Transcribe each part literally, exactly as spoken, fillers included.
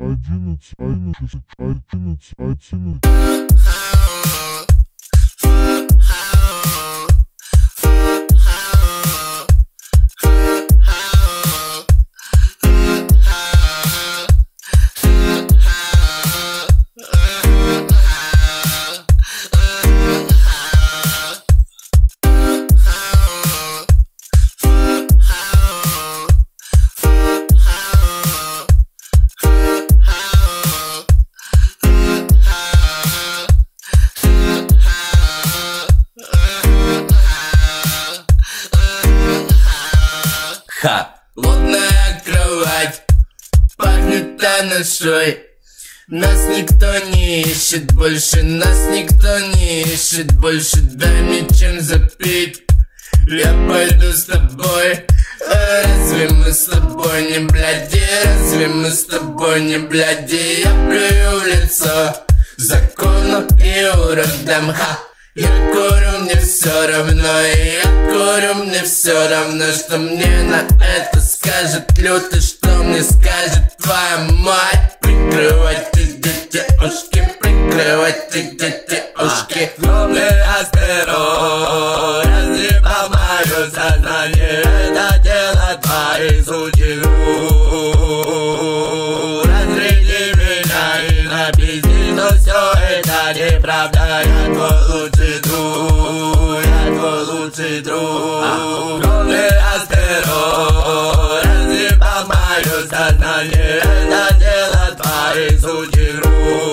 одиннадцать, одиннадцать, одиннадцать, одиннадцать. Ха! Лунная кровать пахнет анашой. Нас никто не ищет больше, нас никто не ищет больше. Дай мне чем запить, я пойду с тобой. А разве мы с тобой не бляди? Разве мы с тобой не бляди? Я плюю в лицо закону и уродам. Ха! Я курю, мне все равно, и я курю, мне все равно, что мне на это скажет лютый, что мне скажет твоя мать. Прикрывайте детишки, прикрывайте детишки. Главный астероид разъебал мое сознание. Это дело твоих судеб. Разряди меня и напизди, но все это неправда. Я твой лучший друг, я твой лучший друг. Главный астероид разъебал мое сознание. Это дело твоих судеб.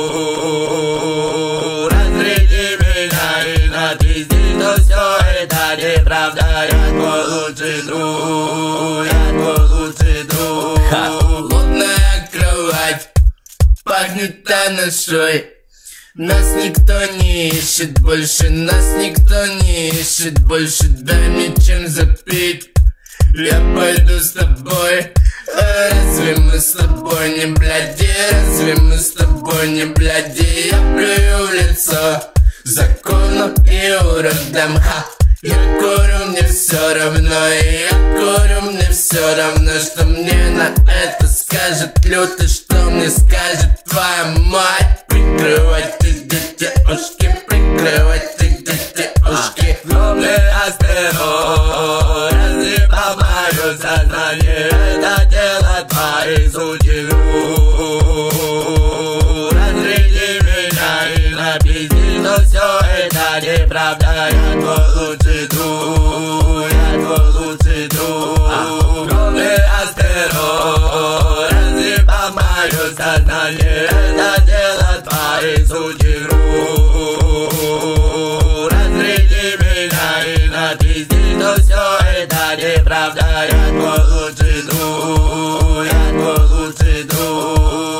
Разряди меня и напизди, но все это неправда. Я твой лучший друг, я твой лучший друг. Лунная кровать пахнет анашой. Нас никто не ищет больше, нас никто не ищет больше. Дай мне чем запить, я пойду с тобой. А разве мы с тобой не бляди? Разве мы с тобой не бляди? Я плюю в лицо закону и уродам. Ха! Я курю, мне все равно, и я курю, мне все равно, что мне на это скажет лютый, что мне скажет твоя мать. Прикрывайте детишки, прикрывайте детишки. Главный астероид разъебал мое сознание. Это дело твоих судеб. Разряди меня и напизди, но все это неправда. Я твой лучший друг, я твой лучший друг. Главный астероид разъебал мое сознание. Это дело твоих судеб. Разряди меня и напизди, но все это неправда. Я твой лучший друг, я твой лучший друг.